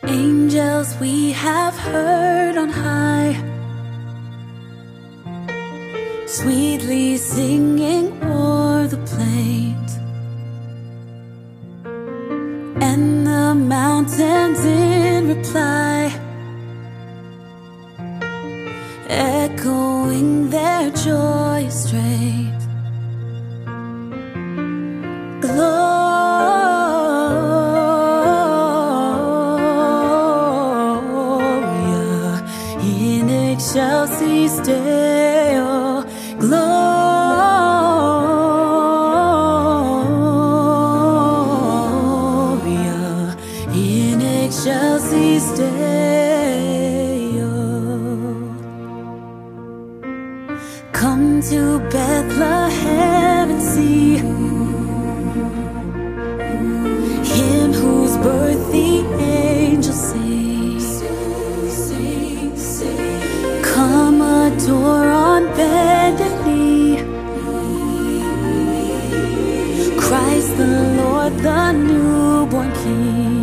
Angels we have heard on high, sweetly singing o'er the plains, and the mountains in reply, echoing their joyous strains. Gloria in excelsis Deo, Gloria in excelsis Deo. Come to Bethlehem and see Him whose birth the angels sing. Come adore on bended knee Christ the Lord, the newborn King.